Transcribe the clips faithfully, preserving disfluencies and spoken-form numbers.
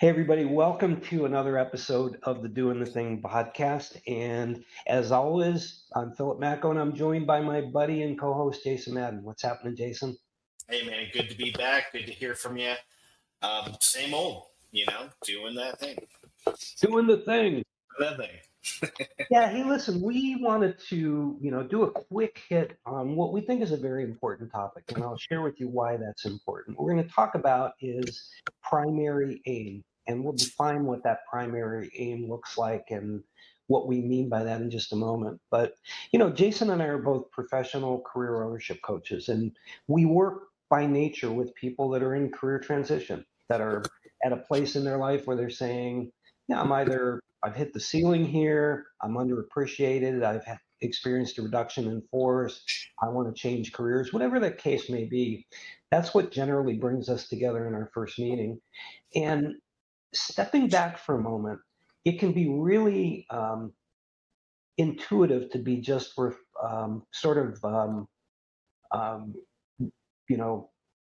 Hey, everybody, welcome to another episode of the Doing the Thing podcast. And as always, I'm Philip Macko, and I'm joined by my buddy and co host, Jason Madden. What's happening, Jason? Hey, man, good to be back. Good to hear from you. Um, same old, you know, doing that thing. Doing the thing. That thing. Yeah, hey, listen, we wanted to, you know, do a quick hit on what we think is a very important topic, and I'll share with you why that's important. What we're going to talk about is primary aim, and we'll define what that primary aim looks like and what we mean by that in just a moment. But, you know, Jason and I are both professional career ownership coaches, and we work by nature with people that are in career transition, that are at a place in their life where they're saying, yeah, I'm either I've hit the ceiling here, I'm underappreciated, I've had experienced a reduction in force, I want to change careers, whatever that case may be. That's what generally brings us together in our first meeting. And stepping back for a moment, it can be really um, intuitive to be just for um, sort of, um, um, you know,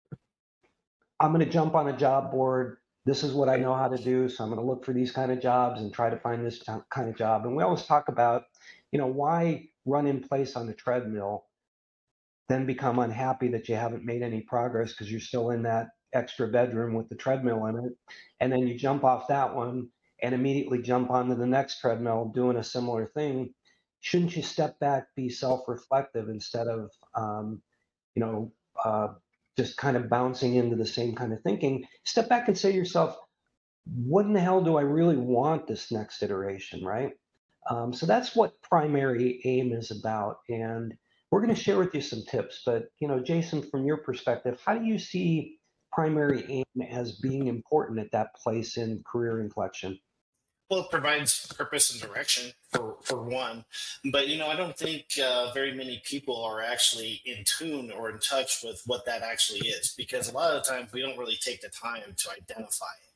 I'm going to jump on a job board. This is what I know how to do. So I'm going to look for these kind of jobs and try to find this kind of job. And we always talk about, you know, why run in place on the treadmill, then become unhappy that you haven't made any progress because you're still in that extra bedroom with the treadmill in it. And then you jump off that one and immediately jump onto the next treadmill doing a similar thing. Shouldn't you step back, be self-reflective instead of, um, you know, uh, just kind of bouncing into the same kind of thinking? Step back and say to yourself, what in the hell do I really want this next iteration, right? Um, so that's what primary aim is about. And we're going to share with you some tips. But, you know, Jason, from your perspective, how do you see primary aim as being important at that place in career inflection? Well, it provides purpose and direction for, for one. But, you know, I don't think uh, very many people are actually in tune or in touch with what that actually is, because a lot of the times we don't really take the time to identify it.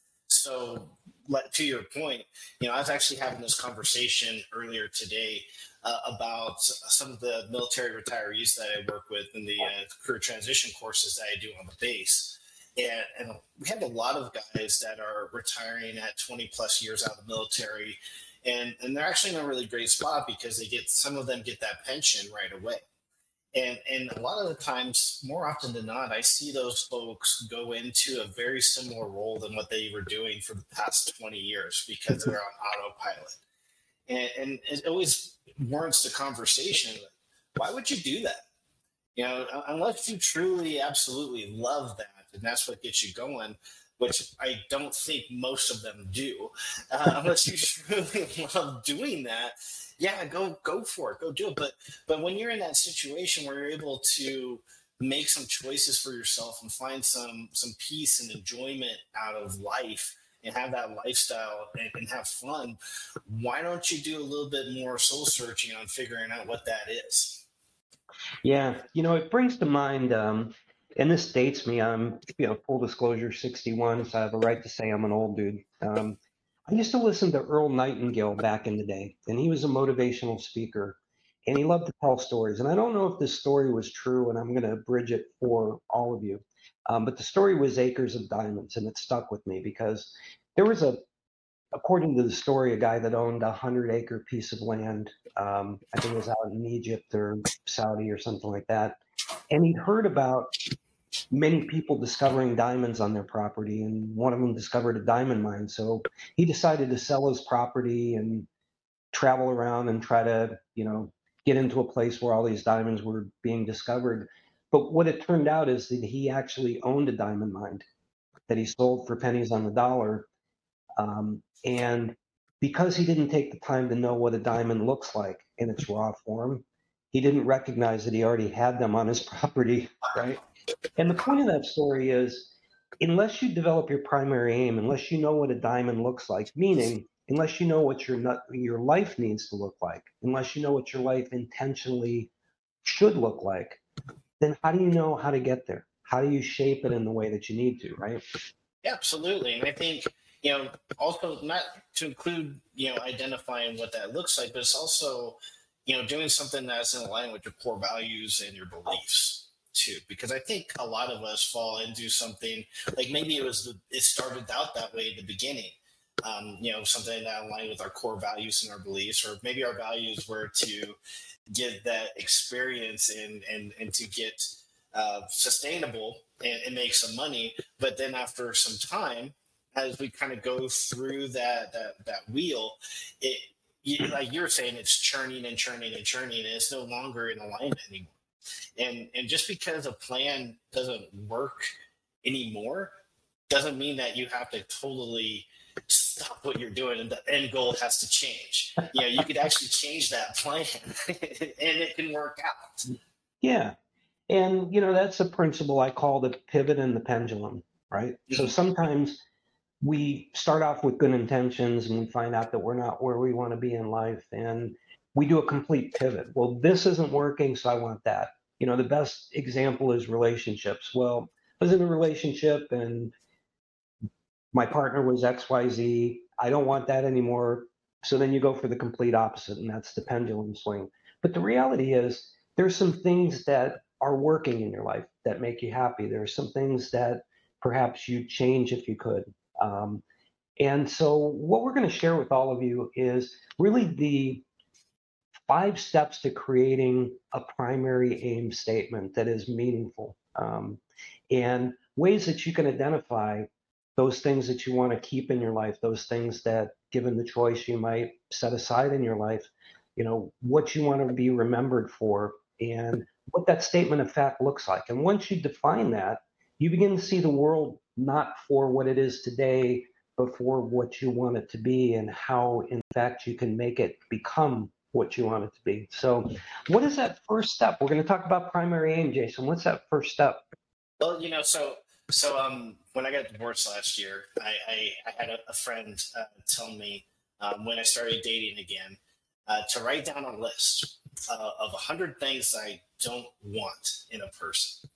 So, to your point, you know, I was actually having this conversation earlier today uh, about some of the military retirees that I work with in the uh, career transition courses that I do on the base. And, and we have a lot of guys that are retiring at twenty plus years out of the military. And, and they're actually in a really great spot because they get, some of them get that pension right away. And and a lot of the times, more often than not, I see those folks go into a very similar role than what they were doing for the past twenty years because they're on autopilot. And, and it always warrants the conversation. Why would you do that? You know, unless you truly, absolutely love that, and that's what gets you going, which I don't think most of them do. Uh, unless you truly love doing that, yeah, go go for it, go do it. But but when you're in that situation where you're able to make some choices for yourself and find some some peace and enjoyment out of life and have that lifestyle and, and have fun, why don't you do a little bit more soul searching on figuring out what that is? Yeah, you know, it brings to mind, um, and this dates me. I'm, you know, full disclosure, sixty-one, so I have a right to say I'm an old dude. Um, I used to listen to Earl Nightingale back in the day, and he was a motivational speaker, and he loved to tell stories. And I don't know if this story was true, and I'm going to bridge it for all of you. Um, but the story was Acres of Diamonds, and it stuck with me because there was a according to the story, a guy that owned a hundred acre piece of land. Um, I think it was out in Egypt or Saudi or something like that. And he'd heard about many people discovering diamonds on their property, and one of them discovered a diamond mine. So he decided to sell his property and travel around and try to, you know, get into a place where all these diamonds were being discovered. But what it turned out is that he actually owned a diamond mine that he sold for pennies on the dollar. Um, and because he didn't take the time to know what a diamond looks like in its raw form, he didn't recognize that he already had them on his property, right? And the point of that story is, unless you develop your primary aim, unless you know what a diamond looks like, meaning unless you know what your nut, your life needs to look like, unless you know what your life intentionally should look like, then how do you know how to get there? How do you shape it in the way that you need to, right? Yeah, absolutely. And I think, you know, also not to include, you know, identifying what that looks like, but it's also, you know, doing something that's in line with your core values and your beliefs. too, because I think a lot of us fall into something like maybe it was the, it started out that way in the beginning. Um, you know, something that aligned with our core values and our beliefs, or maybe our values were to get that experience and and and to get uh, sustainable and, and make some money. But then after some time, as we kind of go through that that that wheel, it you, like you're saying, it's churning and churning and churning, and it's no longer in alignment anymore. And and just because a plan doesn't work anymore doesn't mean that you have to totally stop what you're doing and the end goal has to change. You know, you could actually change that plan and it can work out. Yeah. And, you know, that's a principle I call the pivot and the pendulum, right? Mm-hmm. So sometimes we start off with good intentions and we find out that we're not where we want to be in life and we do a complete pivot. Well, this isn't working, so I want that. You know, the best example is relationships. Well, I was in a relationship and my partner was X Y Z. I don't want that anymore. So then you go for the complete opposite, and that's the pendulum swing. But the reality is there's some things that are working in your life that make you happy. There are some things that perhaps you'd change if you could. Um, and so what we're going to share with all of you is really the five steps to creating a primary aim statement that is meaningful, um, and ways that you can identify those things that you want to keep in your life, those things that, given the choice, you might set aside in your life, you know, what you want to be remembered for, and what that statement of fact looks like. And once you define that, you begin to see the world not for what it is today, but for what you want it to be, and how, in fact, you can make it become what you want it to be. So what is that first step? We're going to talk about primary aim, Jason. What's that first step? Well, you know, so so um, when I got divorced last year, I, I, I had a, a friend uh, tell me um, when I started dating again uh, to write down a list uh, of a hundred things I don't want in a person.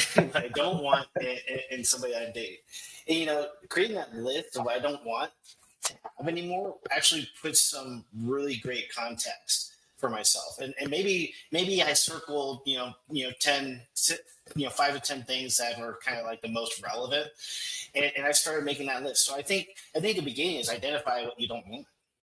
I don't want in, in somebody I date. And, you know, creating that list of what I don't want to have anymore actually puts some really great context for myself. And, and maybe maybe I circled, you know, you know, ten, you know, five to ten things that were kind of like the most relevant. And, and I started making that list. So I think I think the beginning is identify what you don't want.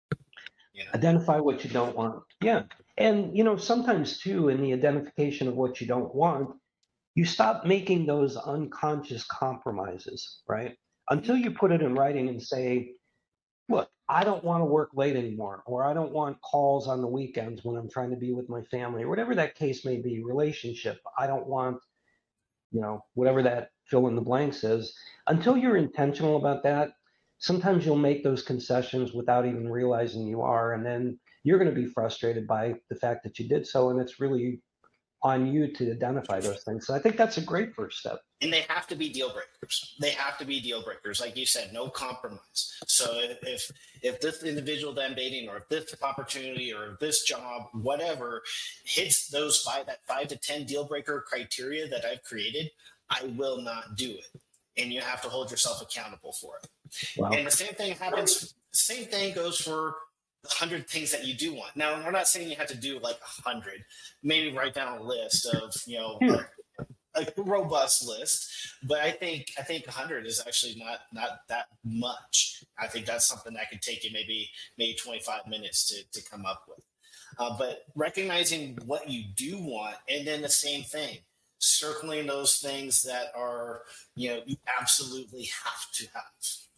You know? Identify what you don't want. Yeah. And, you know, sometimes too, in the identification of what you don't want, you stop making those unconscious compromises, right? Until you put it in writing and say, look, I don't want to work late anymore, or I don't want calls on the weekends when I'm trying to be with my family, or whatever that case may be, relationship. I don't want, you know, whatever that fill in the blanks is. Until you're intentional about that, sometimes you'll make those concessions without even realizing you are. And then you're going to be frustrated by the fact that you did so. And it's really on you to identify those things. So I think that's a great first step. And they have to be deal breakers. They have to be deal breakers. Like you said, no compromise. So if if this individual that I'm dating, or if this opportunity, or if this job, whatever, hits those five, that five to ten deal breaker criteria that I've created, I will not do it. And you have to hold yourself accountable for it. Wow. And the same thing happens. Same thing goes for the hundred things that you do want. Now, we're not saying you have to do like a hundred. Maybe write down a list of, you know, a, a robust list. But I think I think a hundred is actually not not that much. I think that's something that could take you maybe maybe twenty-five minutes to to come up with. Uh, but recognizing what you do want, and then the same thing, circling those things that are, you know, you absolutely have to have.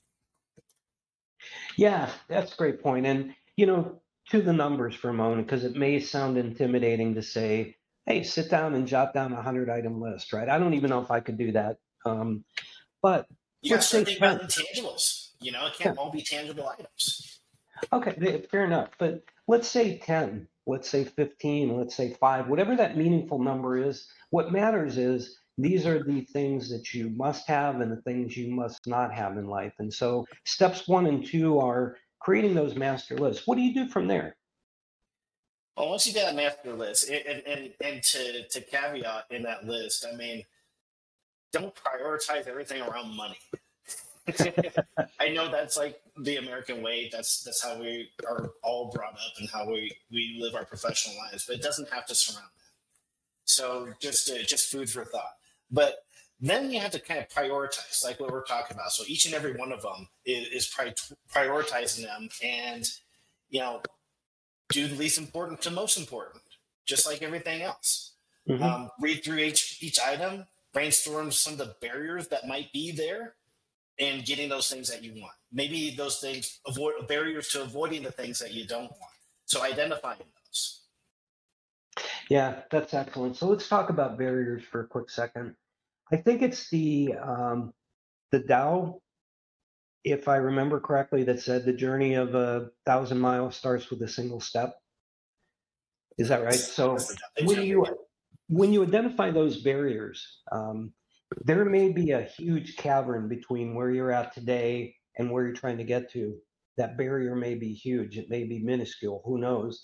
Yeah, that's a great point. And, you know, to the numbers for a moment, because it may sound intimidating to say, hey, sit down and jot down a hundred item list, right? I don't even know if I could do that. Um, but you got to think about intangibles. You know, it can't yeah. all be tangible items. Okay, fair enough. But let's say ten, let's say fifteen, let's say five, whatever that meaningful number is. What matters is these are the things that you must have and the things you must not have in life. And so steps one and two are creating those master lists. What do you do from there? Well, once you got a master list, and, and, and to, to caveat in that list, I mean, don't prioritize everything around money. I know that's like the American way. That's that's how we are all brought up and how we, we live our professional lives, but it doesn't have to surround that. So just uh, just food for thought. But then you have to kind of prioritize, like what we're talking about. So each and every one of them is, is pri- prioritizing them, and you know, do the least important to most important, just like everything else. Mm-hmm. Um, read through each each item, brainstorm some of the barriers that might be there, and getting those things that you want. Maybe those things avoid barriers to avoiding the things that you don't want. So identifying those. Yeah, that's excellent. So let's talk about barriers for a quick second. I think it's the um, the Tao, if I remember correctly, that said the journey of a thousand miles starts with a single step. Is that right? So when you when you identify those barriers, um, there may be a huge cavern between where you're at today and where you're trying to get to. That barrier may be huge. It may be minuscule. Who knows?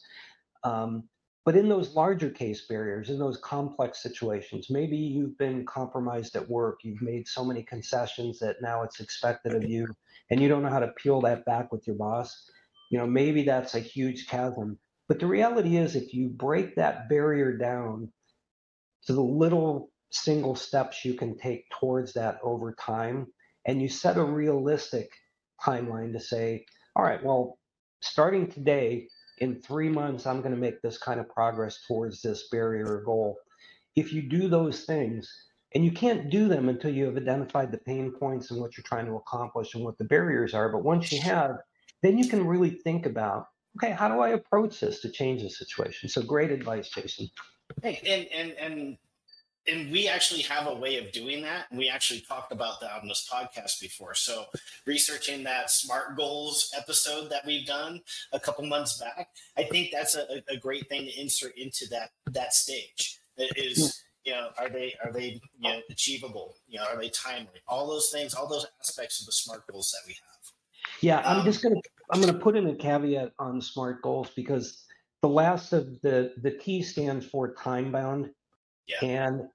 Um, but in those larger case barriers, in those complex situations, maybe you've been compromised at work. You've made so many concessions that now it's expected of you, and you don't know how to peel that back with your boss. You know, maybe that's a huge chasm. But the reality is, if you break that barrier down to the little single steps you can take towards that over time, and you set a realistic timeline to say, all right, well, starting today, in three months, I'm going to make this kind of progress towards this barrier or goal. If you do those things, and you can't do them until you have identified the pain points and what you're trying to accomplish and what the barriers are, but once you have, then you can really think about, okay, how do I approach this to change the situation? So great advice, Jason. Hey, and and and and we actually have a way of doing that. We actually talked about that on this podcast before. So researching that SMART goals episode that we've done a couple months back, I think that's a, a great thing to insert into that that stage. It is, you know, are they are they you know achievable? You know, are they timely? All those things, all those aspects of the SMART goals that we have. Yeah, I'm Um, just gonna I'm gonna put in a caveat on SMART goals because the last of the the T stands for time bound, yeah. and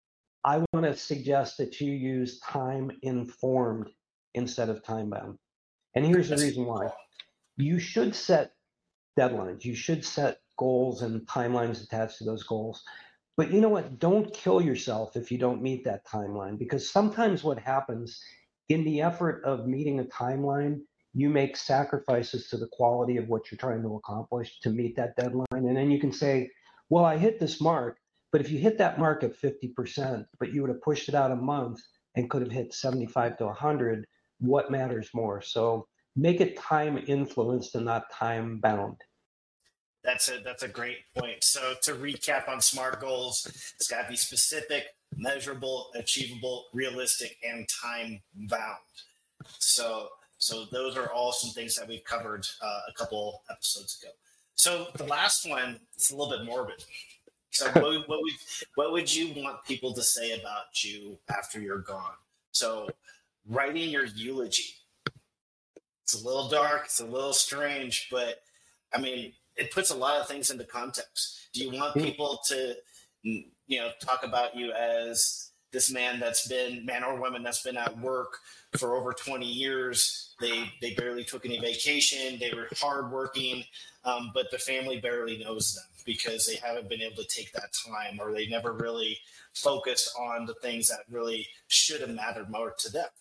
I want to suggest that you use time informed instead of time bound. And here's the That's reason why. You should set deadlines. You should set goals and timelines attached to those goals. But you know what? Don't kill yourself if you don't meet that timeline, because sometimes what happens in the effort of meeting a timeline, you make sacrifices to the quality of what you're trying to accomplish to meet that deadline. And then you can say, well, I hit this mark, but if you hit that mark at fifty percent, but you would have pushed it out a month and could have hit seventy-five to one hundred, what matters more? So make it time influenced and not time bound. That's a that's a great point. So to recap on SMART goals, it's got to be specific, measurable, achievable, realistic, and time bound. So so those are all some things that we've covered uh, a couple episodes ago. So the last one is a little bit morbid. So what, what would what would you want people to say about you after you're gone? So writing your eulogy. It's a little dark. It's a little strange, but I mean, it puts a lot of things into context. Do you want people to, you know, talk about you as this man that's been, man or woman that's been at work for over twenty years? They they barely took any vacation. They were hardworking, um, but the family barely knows them because they haven't been able to take that time, or they never really focused on the things that really should have mattered more to them.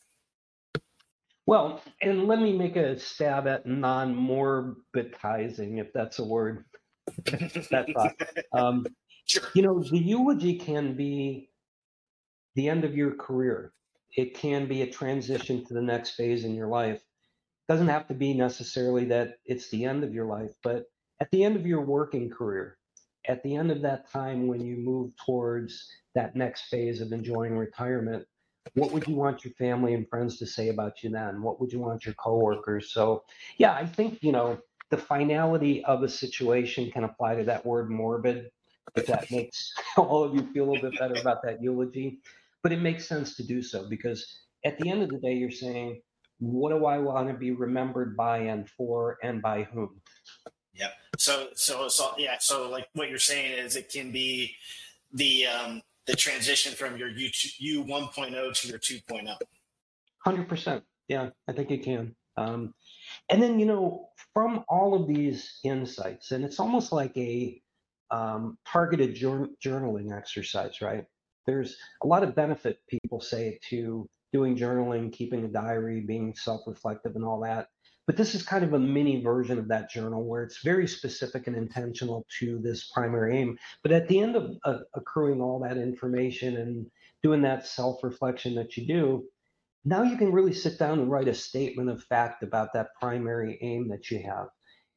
Well, and let me make a stab at non-morbidizing, if that's a word. that thought. Um, Sure. You know, the eulogy can be the end of your career. It can be a transition to the next phase in your life. It doesn't have to be necessarily that it's the end of your life, but at the end of your working career, at the end of that time when you move towards that next phase of enjoying retirement, what would you want your family and friends to say about you then? What would you want your coworkers? So, yeah, I think, you know, the finality of a situation can apply to that word morbid, if that makes all of you feel a little bit better about that eulogy. But it makes sense to do so because at the end of the day, you're saying, what do I want to be remembered by and for and by whom? Yeah. So, so, so, yeah. So, like what you're saying is, it can be the um, the transition from your U U one point oh to your two point oh. one hundred percent. Yeah, I think it can. Um, and then, you know, from all of these insights, and it's almost like a um, targeted jour- journaling exercise, right? There's a lot of benefit, people say, to doing journaling, keeping a diary, being self-reflective and all that. But this is kind of a mini version of that journal where it's very specific and intentional to this primary aim. But at the end of uh, accruing all that information and doing that self-reflection that you do, now you can really sit down and write a statement of fact about that primary aim that you have.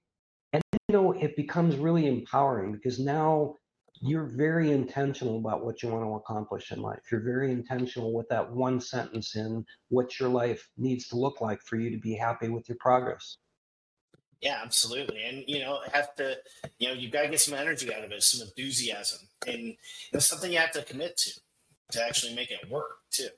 And you know, it becomes really empowering because now you're very intentional about what you want to accomplish in life. You're very intentional with that one sentence in what your life needs to look like for you to be happy with your progress. Yeah, absolutely. And, you know, have to, you know, you got to get some energy out of it, some enthusiasm. And it's something you have to commit to, to actually make it work too.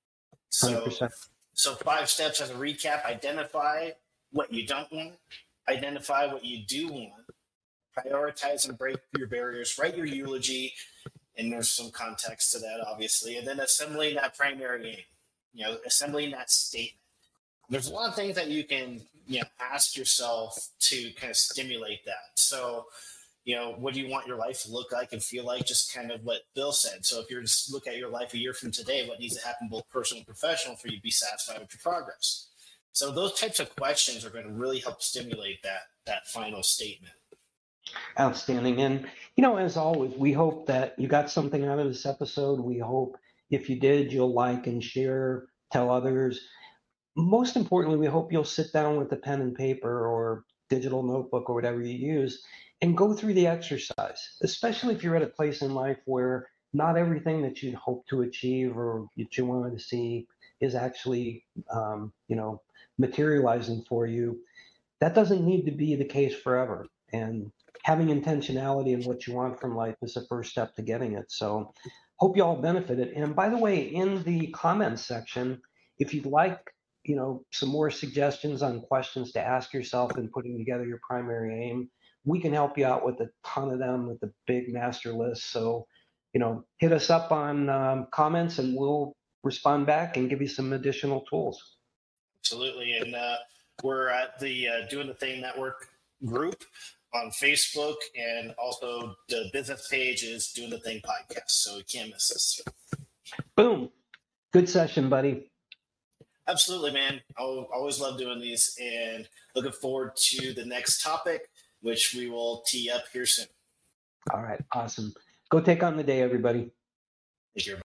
So, one hundred percent. so five steps as a recap: identify what you don't want, identify what you do want, prioritize and break your barriers, write your eulogy, and there's some context to that, obviously, and then assembling that primary aim, you know, assembling that statement. There's a lot of things that you can, you know, ask yourself to kind of stimulate that. So, you know, what do you want your life to look like and feel like? Just kind of what Bill said. So if you're just look at your life a year from today, what needs to happen both personal and professional for you to be satisfied with your progress? So those types of questions are going to really help stimulate that that final statement. Outstanding. And, you know, as always, we hope that you got something out of this episode. We hope if you did, you'll like and share, tell others. Most importantly, we hope you'll sit down with a pen and paper or digital notebook or whatever you use and go through the exercise, especially if you're at a place in life where not everything that you hope to achieve or that you wanted to see is actually, um, you know, materializing for you. That doesn't need to be the case forever. And having intentionality in what you want from life is the first step to getting it. So hope you all benefited. And by the way, in the comments section, if you'd like, you know, some more suggestions on questions to ask yourself in putting together your primary aim, we can help you out with a ton of them with the big master list. So, you know, hit us up on um, comments and we'll respond back and give you some additional tools. Absolutely. And uh, we're at the uh, Doing the Thing Network group on Facebook, and also the business page is Doing the Thing Podcast. So you can't miss us. Boom. Good session, buddy. Absolutely, man. I always love doing these, and looking forward to the next topic, which we will tee up here soon. All right. Awesome. Go take on the day, everybody. Thank you.